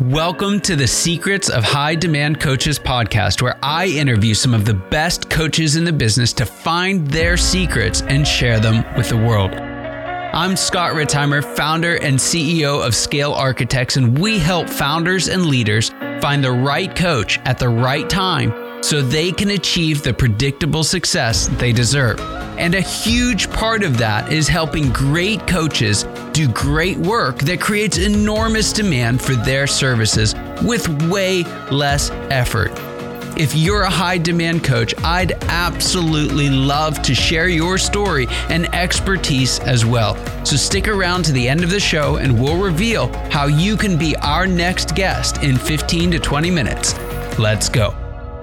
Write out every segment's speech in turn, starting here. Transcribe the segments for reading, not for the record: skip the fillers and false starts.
Welcome to the Secrets of High Demand Coaches podcast, where I interview some of the best coaches in the business to find their secrets and share them with the world. I'm Scott Ritzheimer, founder and CEO of Scale Architects, and we help founders and leaders find the right coach at the right time so they can achieve the predictable success they deserve. And a huge part of that is helping great coaches do great work that creates enormous demand for their services with way less effort. If you're a high demand coach, I'd absolutely love to share your story and expertise as well. So stick around to the end of the show and we'll reveal how you can be our next guest in 15 to 20 minutes. Let's go.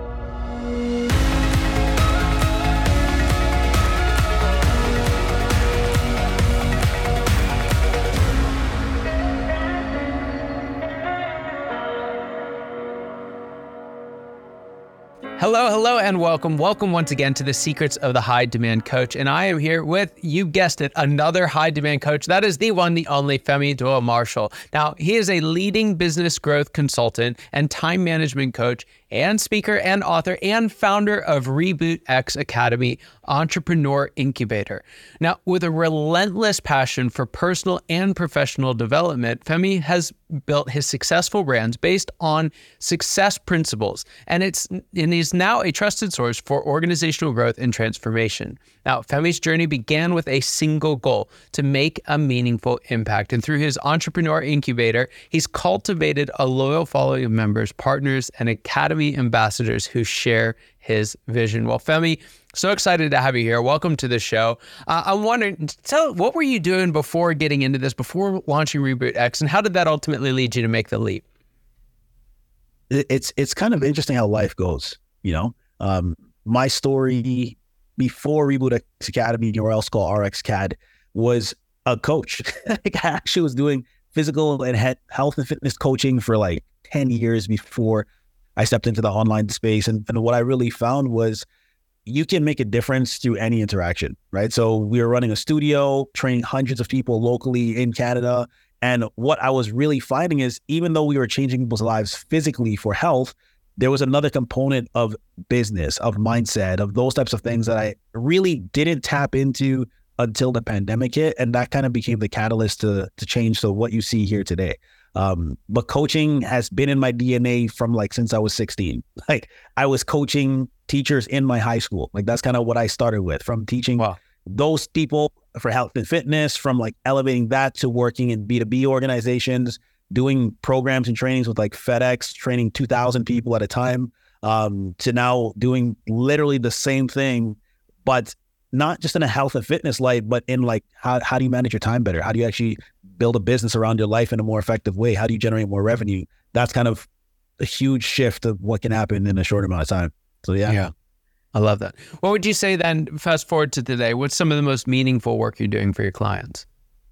Hello, and welcome. Welcome once again to the Secrets of the High Demand Coach. And I am here with, you guessed it, another high demand coach. That is the one, the only Femi Doyle-Marshall. Now, he is a leading business growth consultant and time management coach and speaker and author and founder of Reboot X Academy, Entrepreneur Incubator. Now, with a relentless passion for personal and professional development, Femi has built his successful brands based on success principles, and he's now a trusted source for organizational growth and transformation. Now, Femi's journey began with a single goal: to make a meaningful impact. And through his Entrepreneur Incubator, he's cultivated a loyal following of members, partners, and Academy ambassadors who share his vision. Well, Femi, so excited to have you here. Welcome to the show. I'm wondering, what were you doing before getting into this, before launching Reboot X, and how did that ultimately lead you to make the leap? It's kind of interesting how life goes, you know? My story before Reboot X Academy, or else called RxCAD, was a coach. I actually was doing physical and health and fitness coaching for like 10 years before I stepped into the online space. And what I really found was you can make a difference through any interaction, right? So we were running a studio, training hundreds of people locally in Canada. And what I was really finding is, even though we were changing people's lives physically for health, there was another component of business, of mindset, of those types of things that I really didn't tap into until the pandemic hit. And that kind of became the catalyst to change to what you see here today. But coaching has been in my DNA from since I was 16. Like, I was coaching teachers in my high school. Like, that's kind of what I started with, from teaching those people for health and fitness, from elevating that to working in B2B organizations, doing programs and trainings with FedEx, training 2,000 people at a time, to now doing literally the same thing, but not just in a health and fitness light, but in how do you manage your time better? How do you actually build a business around your life in a more effective way? How do you generate more revenue? That's kind of a huge shift of what can happen in a short amount of time. So yeah. I love that. What would you say then, fast forward to today, what's some of the most meaningful work you're doing for your clients?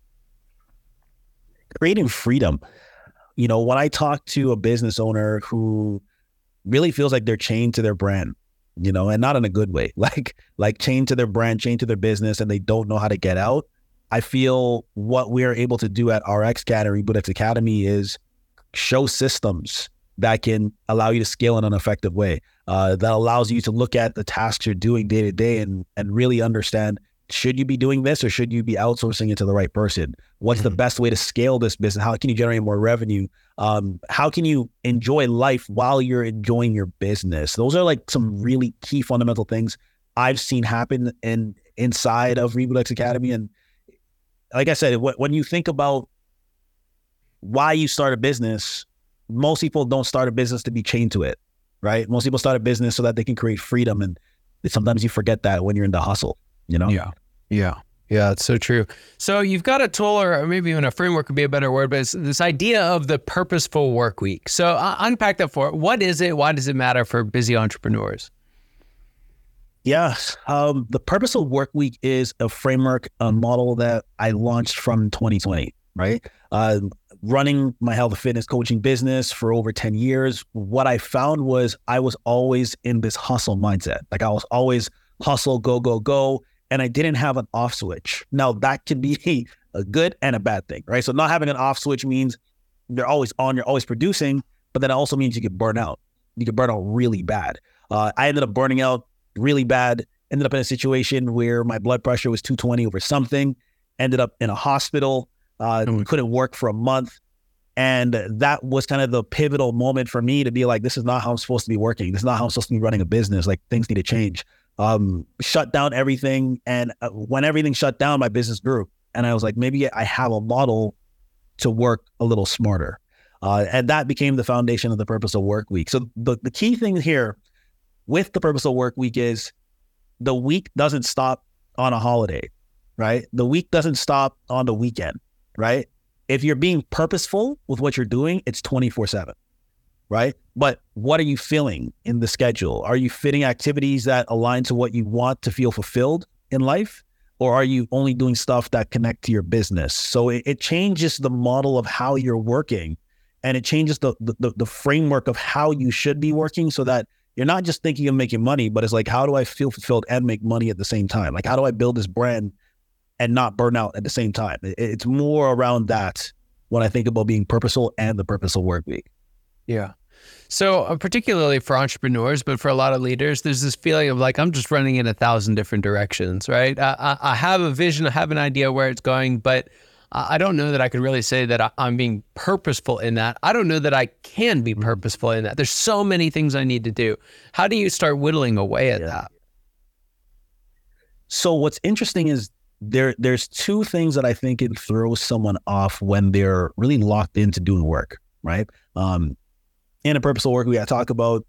Creating freedom. You know, when I talk to a business owner who really feels like they're chained to their brand, you know, and not in a good way, like chained to their brand, chained to their business, and they don't know how to get out, I feel what we are able to do at RxCAD and Reboot X Academy is show systems that can allow you to scale in an effective way, that allows you to look at the tasks you're doing day to day and really understand, should you be doing this or should you be outsourcing it to the right person? What's the best way to scale this business? How can you generate more revenue? How can you enjoy life while you're enjoying your business? Those are some really key fundamental things I've seen happen inside of Reboot X Academy. And like I said, when you think about why you start a business, most people don't start a business to be chained to it, right? Most people start a business so that they can create freedom. And sometimes you forget that when you're in the hustle, you know? Yeah, it's so true. So you've got a tool, or maybe even a framework would be a better word, but it's this idea of the purposeful work week. So unpack that for it. What is it? Why does it matter for busy entrepreneurs? Yeah, the Purposeful Work Week is a framework, a model that I launched from 2020, right? Running my health and fitness coaching business for over 10 years, what I found was I was always in this hustle mindset. I was always hustle, go, go, go. And I didn't have an off switch. Now, that can be a good and a bad thing, right? So not having an off switch means they're always on, you're always producing, but that also means you get burn out. You get burn out really bad. I ended up burning out really bad, ended up in a situation where my blood pressure was 220 over something, ended up in a hospital, couldn't work for a month. And that was kind of the pivotal moment for me to be like, this is not how I'm supposed to be working. This is not how I'm supposed to be running a business. Like, things need to change. Shut down everything. And when everything shut down, my business grew. And I was like, maybe I have a model to work a little smarter. And that became the foundation of the Purposeful Work Week. So the key thing here with the Purposeful Work Week is the week doesn't stop on a holiday, right? The week doesn't stop on the weekend, right? If you're being purposeful with what you're doing, it's 24/7, right? But what are you feeling in the schedule? Are you fitting activities that align to what you want to feel fulfilled in life? Or are you only doing stuff that connect to your business? So it changes the model of how you're working, and it changes the framework of how you should be working, so that you're not just thinking of making money, but it's like, how do I feel fulfilled and make money at the same time? Like, how do I build this brand and not burn out at the same time? It's more around that when I think about being purposeful and the Purposeful Work Week. Yeah. So particularly for entrepreneurs, but for a lot of leaders, there's this feeling of like, I'm just running in 1,000 different directions, right? I have a vision, I have an idea where it's going, but I don't know that I could really say that I'm being purposeful in that. I don't know that I can be purposeful in that. There's so many things I need to do. How do you start whittling away at that? So what's interesting is there's two things that I think can throw someone off when they're really locked into doing work, right? In a Purposeful Work Week, I talk about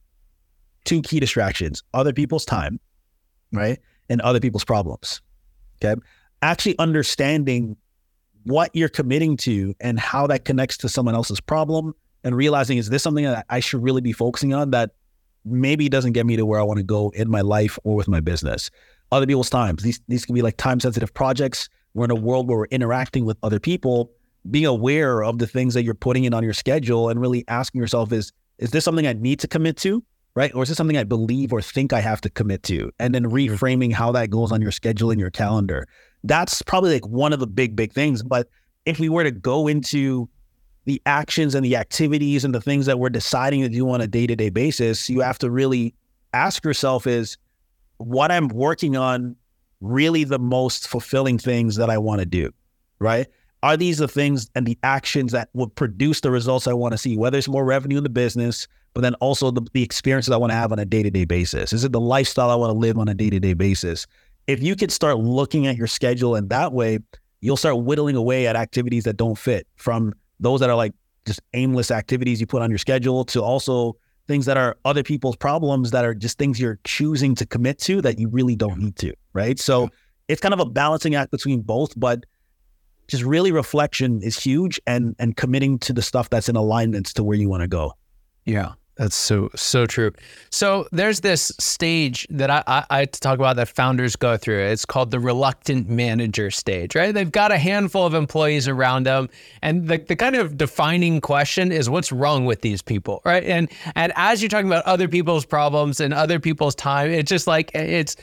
two key distractions: other people's time, right? And other people's problems, okay? Actually understanding what you're committing to and how that connects to someone else's problem, and realizing, is this something that I should really be focusing on that maybe doesn't get me to where I want to go in my life or with my business? Other people's times. These can be like time-sensitive projects. We're in a world where we're interacting with other people. Being aware of the things that you're putting in on your schedule and really asking yourself, is this something I need to commit to, right? Or is this something I believe or think I have to commit to? And then reframing how that goes on your schedule and your calendar. That's probably like one of the big things. But if we were to go into the actions and the activities and the things that we're deciding to do on a day-to-day basis, you have to really ask yourself, is what I'm working on really the most fulfilling things that I want to do, right? Are these the things and the actions that will produce the results I want to see, whether it's more revenue in the business, but then also the experiences I want to have on a day-to-day basis? Is it the lifestyle I want to live on a day-to-day basis? If you could start looking at your schedule in that way, you'll start whittling away at activities that don't fit, from those that are like just aimless activities you put on your schedule, to also things that are other people's problems that are just things you're choosing to commit to that you really don't need to, right? So it's kind of a balancing act between both, but just really reflection is huge, and committing to the stuff that's in alignment to where you want to go. Yeah. That's so true. So there's this stage that I talk about that founders go through. It's called the reluctant manager stage, right? They've got a handful of employees around them, and the kind of defining question is, what's wrong with these people, right? And as you're talking about other people's problems and other people's time, it's just like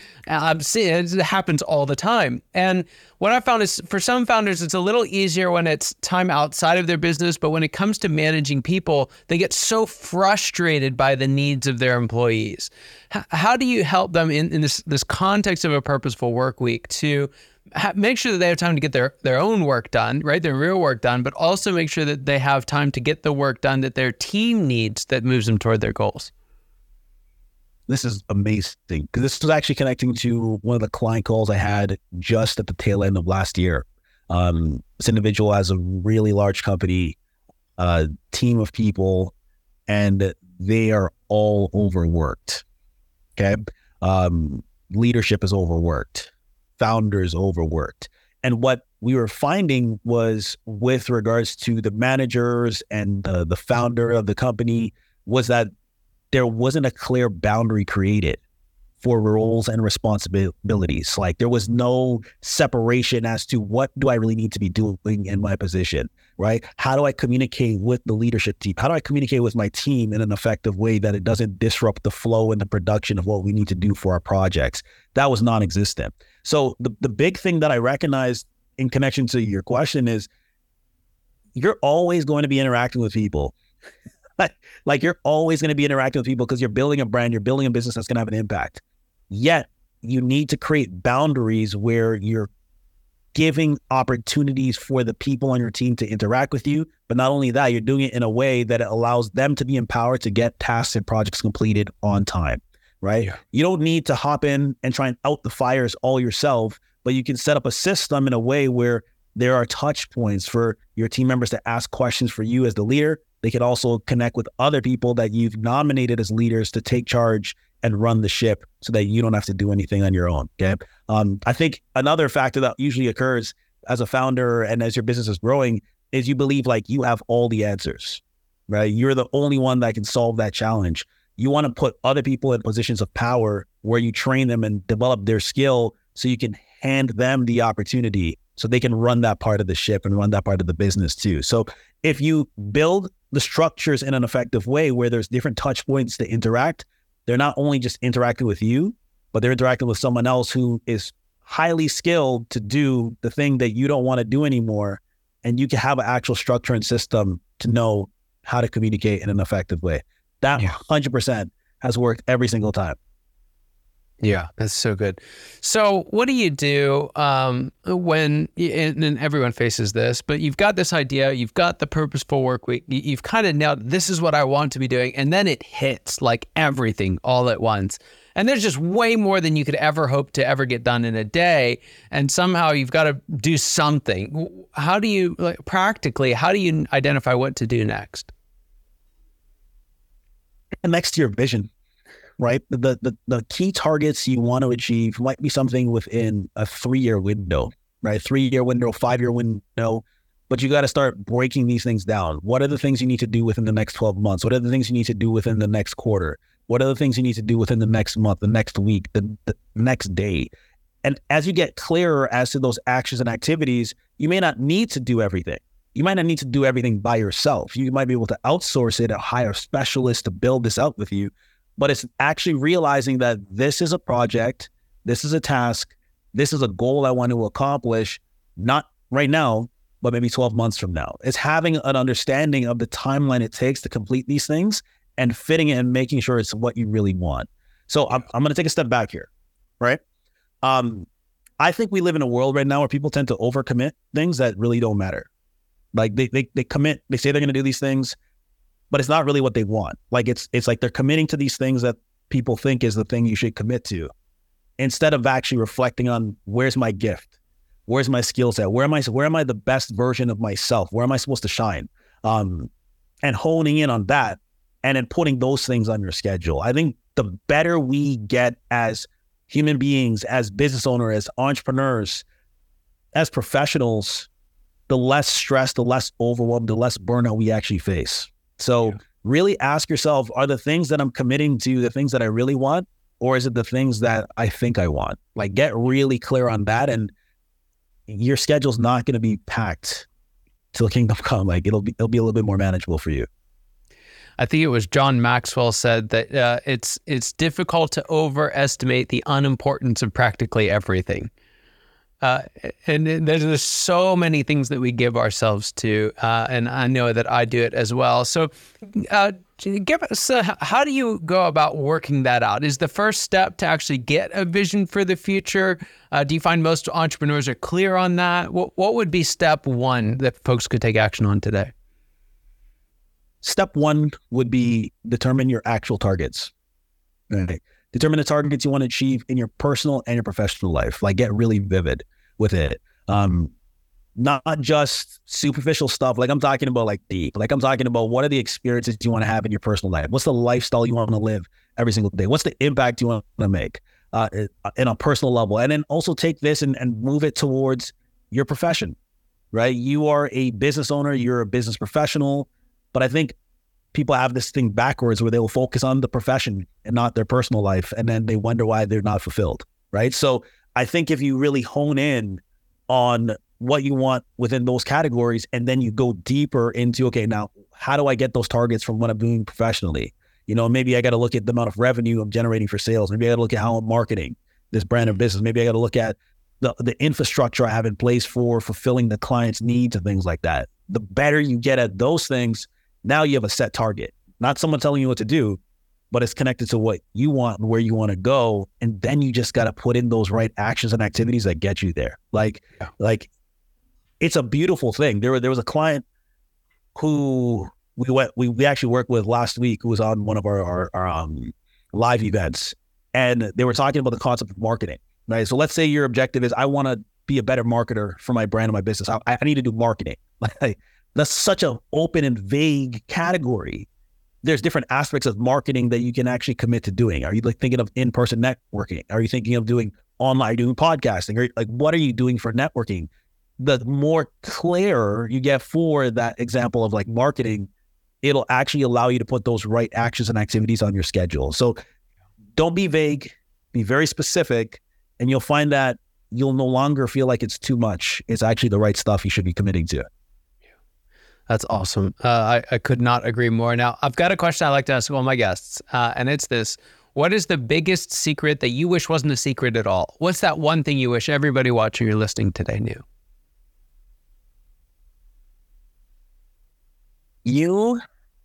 I'm seeing it happens all the time. And what I found is, for some founders, it's a little easier when it's time outside of their business, but when it comes to managing people, they get so frustrated by the needs of their employees. How do you help them in this context of a Purposeful Work Week to make sure that they have time to get their own work done, right? Their real work done, but also make sure that they have time to get the work done that their team needs that moves them toward their goals? This is amazing, because this was actually connecting to one of the client calls I had just at the tail end of last year. This individual has a really large company, team of people, and they are all overworked. Okay. Leadership is overworked. Founders overworked. And what we were finding was, with regards to the managers and the founder of the company, was that there wasn't a clear boundary created for roles and responsibilities. Like, there was no separation as to what do I really need to be doing in my position, right? How do I communicate with the leadership team? How do I communicate with my team in an effective way that it doesn't disrupt the flow and the production of what we need to do for our projects? That was non-existent. So the big thing that I recognized in connection to your question is, you're always going to be interacting with people. Like you're always going to be interacting with people because you're building a brand, you're building a business that's going to have an impact. Yet you need to create boundaries where you're giving opportunities for the people on your team to interact with you. But not only that, you're doing it in a way that it allows them to be empowered to get tasks and projects completed on time, right? Yeah. You don't need to hop in and try and out the fires all yourself, but you can set up a system in a way where there are touch points for your team members to ask questions for you as the leader. They can also connect with other people that you've nominated as leaders to take charge and run the ship so that you don't have to do anything on your own, okay? I think another factor that usually occurs as a founder and as your business is growing is you believe like you have all the answers, right? You're the only one that can solve that challenge. You want to put other people in positions of power where you train them and develop their skill so you can hand them the opportunity so they can run that part of the ship and run that part of the business too. So if you build the structures in an effective way where there's different touch points to interact, they're not only just interacting with you, but they're interacting with someone else who is highly skilled to do the thing that you don't want to do anymore. And you can have an actual structure and system to know how to communicate in an effective way. That 100% has worked every single time. Yeah, that's so good. So what do you do when, and everyone faces this, but you've got this idea, you've got the purposeful work week, you've kind of nailed, this is what I want to be doing. And then it hits like everything all at once. And there's just way more than you could ever hope to ever get done in a day. And somehow you've got to do something. How do you, like, practically, how do you identify what to do next? And next to your vision. Right? The key targets you want to achieve might be something within a 3-year window, right? 3-year window, 5-year window, but you got to start breaking these things down. What are the things you need to do within the next 12 months? What are the things you need to do within the next quarter? What are the things you need to do within the next month, the next week, the next day? And as you get clearer as to those actions and activities, you may not need to do everything. You might not need to do everything by yourself. You might be able to outsource it or hire specialists to build this out with you. But it's actually realizing that this is a project, this is a task, this is a goal I want to accomplish, not right now, but maybe 12 months from now. It's having an understanding of the timeline it takes to complete these things and fitting it and making sure it's what you really want. So I'm going to take a step back here, right? I think we live in a world right now where people tend to overcommit things that really don't matter. Like they commit, they say they're going to do these things, but it's not really what they want. Like it's like they're committing to these things that people think is the thing you should commit to, instead of actually reflecting on where's my gift, where's my skill set, where am I the best version of myself, where am I supposed to shine, and honing in on that, and then putting those things on your schedule. I think the better we get as human beings, as business owners, as entrepreneurs, as professionals, the less stress, the less overwhelm, the less burnout we actually face. So really ask yourself, are the things that I'm committing to the things that I really want, or is it the things that I think I want? Like, get really clear on that, and your schedule's not going to be packed till kingdom come. Like it'll be a little bit more manageable for you. I think it was John Maxwell said that it's difficult to overestimate the unimportance of practically everything. And there's so many things that we give ourselves to, and I know that I do it as well. So give us, how do you go about working that out? Is the first step to actually get a vision for the future? Do you find most entrepreneurs are clear on that? What would be step one that folks could take action on today? Step one would be determine your actual targets. Right? Determine the targets you want to achieve in your personal and your professional life. Like, get really vivid with it. Not just superficial stuff. Like, I'm talking about like deep. Like, I'm talking about what are the experiences you want to have in your personal life? What's the lifestyle you want to live every single day? What's the impact you want to make in a personal level? And then also take this and move it towards your profession, right? You are a business owner. You're a business professional. But I think people have this thing backwards where they will focus on the profession and not their personal life. And then they wonder why they're not fulfilled, right? So I think if you really hone in on what you want within those categories, and then you go deeper into, okay, now how do I get those targets from what I'm doing professionally? You know, maybe I got to look at the amount of revenue I'm generating for sales. Maybe I got to look at how I'm marketing this brand of business. Maybe I got to look at the infrastructure I have in place for fulfilling the client's needs and things like that. the better you get at those things, now you have a set target, not someone telling you what to do, but it's connected to what you want and where you want to go. And then you just got to put in those right actions and activities that get you there. Like it's a beautiful thing. There was a client who we actually worked with last week who was on one of our live events, and they were talking about the concept of marketing, right? So let's say your objective is, I want to be a better marketer for my brand and my business. I need to do marketing. Like, that's such an open and vague category. There's different aspects of marketing that you can actually commit to doing. Are you like thinking of in-person networking? Are you thinking of doing online, doing podcasting? Or like, what are you doing for networking? The more clear you get for that example of like marketing, it'll actually allow you to put those right actions and activities on your schedule. So don't be vague, be very specific, and you'll find that you'll no longer feel like it's too much. It's actually the right stuff you should be committing to. That's awesome. I could not agree more. Now, I've got a question I like to ask all my guests, and it's this. What is the biggest secret that you wish wasn't a secret at all? What's that one thing you wish everybody watching or listening today knew? You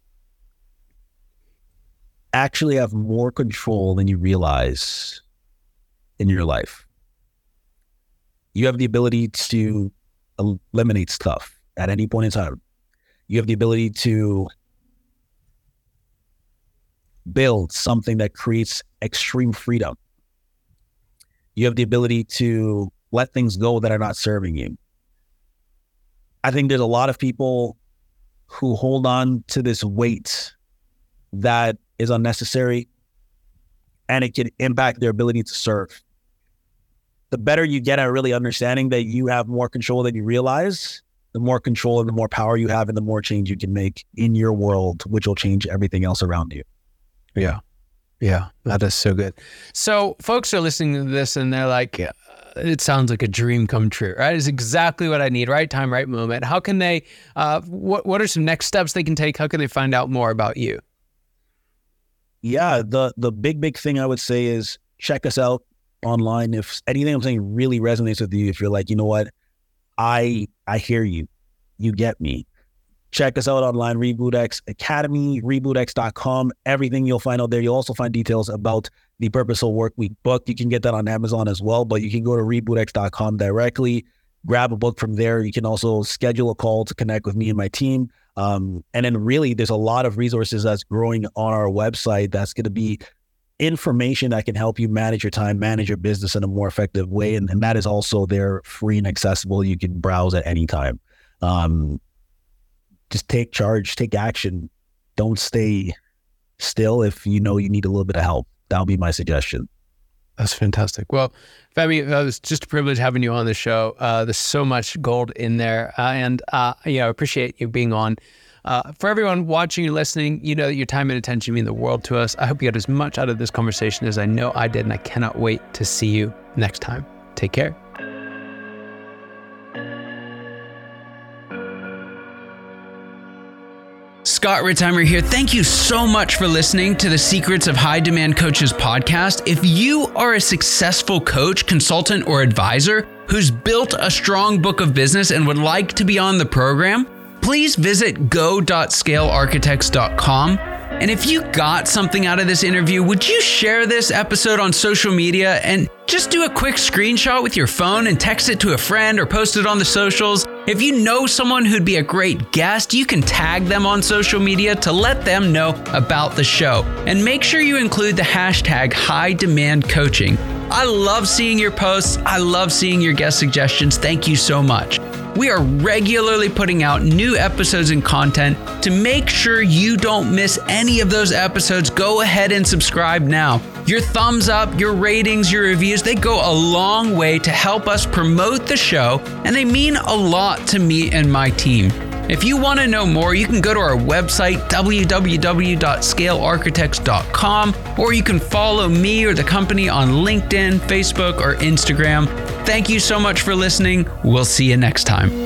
actually have more control than you realize in your life. You have the ability to eliminate stuff at any point in time. You have the ability to build something that creates extreme freedom. You have the ability to let things go that are not serving you. I think there's a lot of people who hold on to this weight that is unnecessary, and it can impact their ability to serve. The better you get at really understanding that you have more control than you realize, the more control and the more power you have and the more change you can make in your world, which will change everything else around you. Yeah. Yeah, that is so good. So folks are listening to this and they're like, it sounds like a dream come true, right? It's exactly what I need, right time, right moment. How can they, what are some next steps they can take? How can they find out more about you? Yeah, the big thing I would say is check us out online. If anything I'm saying really resonates with you, if you're like, you know what, I hear you, you get me. Check us out online, RebootX Academy, rebootx.com. Everything you'll find out there. You'll also find details about the Purposeful Workweek book. You can get that on Amazon as well, but you can go to rebootx.com directly, grab a book from there. You can also schedule a call to connect with me and my team. And then really, there's a lot of resources that's growing on our website that's going to be information that can help you manage your time, manage your business in a more effective way. And that is also there, free and accessible. You can browse at any time. Just take charge, take action. Don't stay still if you know you need a little bit of help. That'll be my suggestion. That's fantastic. Well, Femi, it was just a privilege having you on the show. There's so much gold in there. And I appreciate you being on. For everyone watching and listening, you know that your time and attention mean the world to us. I hope you got as much out of this conversation as I know I did, and I cannot wait to see you next time. Take care. Scott Ritzheimer here. Thank you so much for listening to the Secrets of High Demand Coaches podcast. If you are a successful coach, consultant, or advisor who's built a strong book of business and would like to be on the program, please visit go.scalearchitects.com. And if you got something out of this interview, would you share this episode on social media and just do a quick screenshot with your phone and text it to a friend or post it on the socials? If you know someone who'd be a great guest, you can tag them on social media to let them know about the show. And make sure you include the hashtag High Demand Coaching. I love seeing your posts. I love seeing your guest suggestions. Thank you so much. We are regularly putting out new episodes and content. To make sure you don't miss any of those episodes, go ahead and subscribe now. Your thumbs up, your ratings, your reviews, they go a long way to help us promote the show, and they mean a lot to me and my team. If you want to know more, you can go to our website, www.scalearchitects.com, or you can follow me or the company on LinkedIn, Facebook, or Instagram. Thank you so much for listening. We'll see you next time.